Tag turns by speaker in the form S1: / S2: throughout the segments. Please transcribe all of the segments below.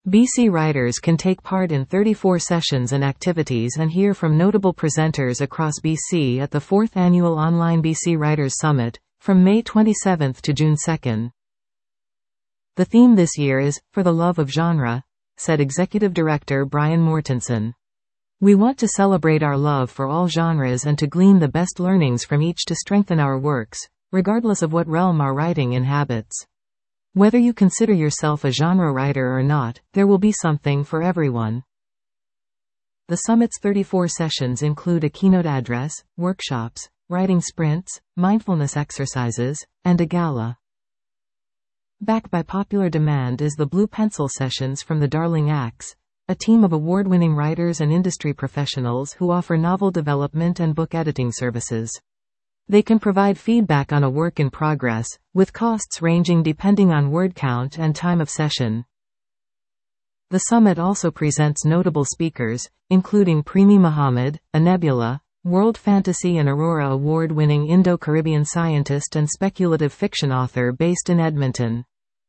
S1: BC writers can take part in 34 sessions and activities and hear from notable presenters across BC at the 4th Annual Online BC Writers Summit, from May 27 to June 2. The theme this year is, For the Love of Genre, said Executive Director Brian Mortensen. We want to celebrate our love for all genres and to glean the best learnings from each to strengthen our works, regardless of what realm our writing inhabits. Whether you consider yourself a genre writer or not, there will be something for everyone. The summit's 34 sessions include a keynote address, workshops, writing sprints, mindfulness exercises, and a gala. Back by popular demand is the Blue Pencil Sessions from the Darling Axe, a team of award-winning writers and industry professionals who offer novel development and book editing services. They can provide feedback on a work in progress, with costs ranging depending on word count and time of session. The summit also presents notable speakers, including Premi Muhammad, a Nebula, World Fantasy and Aurora award-winning Indo-Caribbean scientist and speculative fiction author based in Edmonton.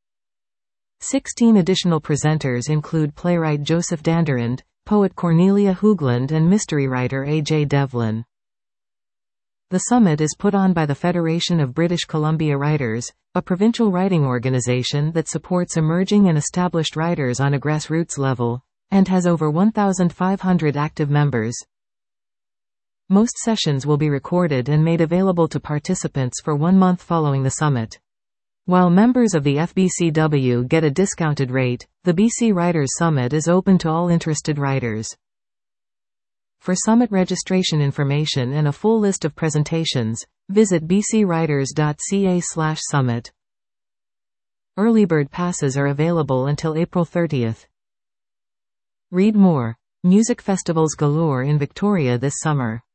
S1: 16 additional presenters include playwright Joseph Danderend, poet Cornelia Hoogland and mystery writer A.J. Devlin. The summit is put on by the Federation of British Columbia Writers, a provincial writing organization that supports emerging and established writers on a grassroots level, and has over 1,500 active members. Most sessions will be recorded and made available to participants for 1 month following the summit. While members of the FBCW get a discounted rate, the BC Writers Summit is open to all interested writers. For summit registration information and a full list of presentations, visit bcwriters.ca/summit. Early bird passes are available until April 30. Read more. Music festivals galore in Victoria this summer.